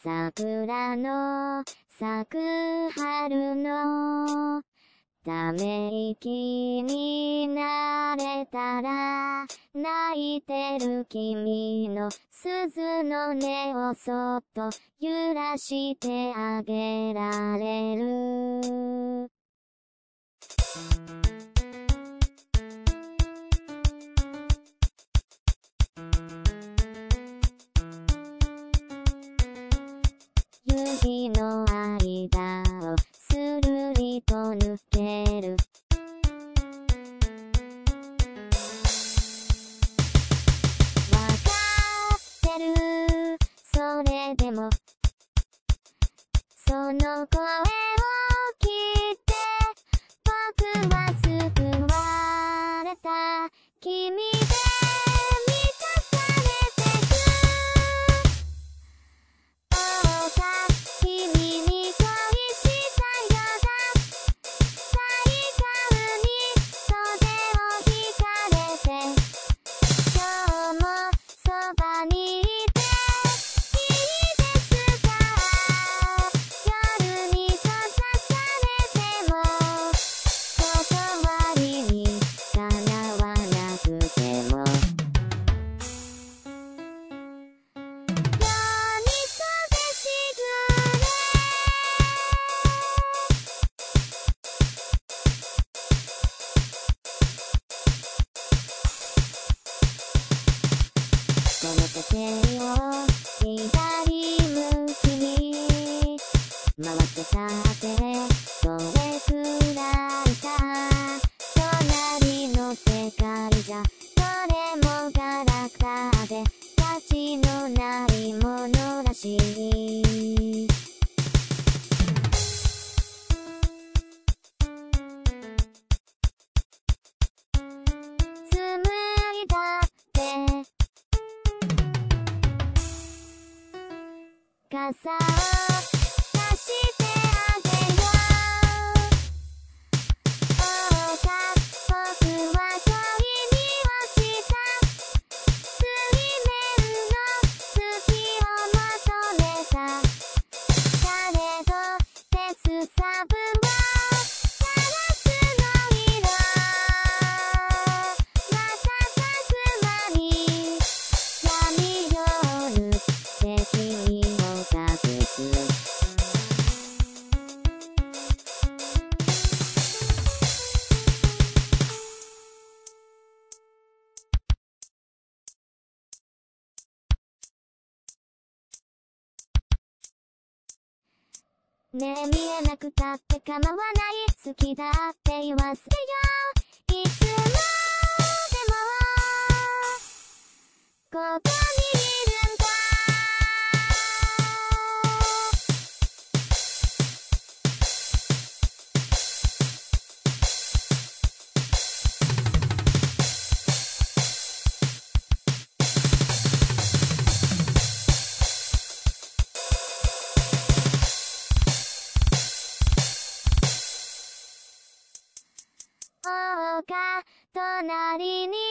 桜の咲く春のため息になれたら泣いてる君の鈴の音をそっと揺らしてあげられる。指の間をするりと抜ける。わかってる。それでもその声を聞いて僕は救われた。君で満たされてく。君に恋したようだ。咲いた海袖を引かれて今日もそばにいていいですか。夜に閉ざされても断りにかなわなくてもこの時計を左向きに回ってさてどれくらいさ。隣の世界じゃどれもガラクタで価値のないものらしい。紡いだって傘を差してあげよう。僕は恋に落ちた水面の月を求めた。誰と手すさぶをガラスの色瞬く間に闇夜で君を隠す。ねえ見えなくたって構わない。好きだって言わせてよ。いつまでもここにいるんだ。隣に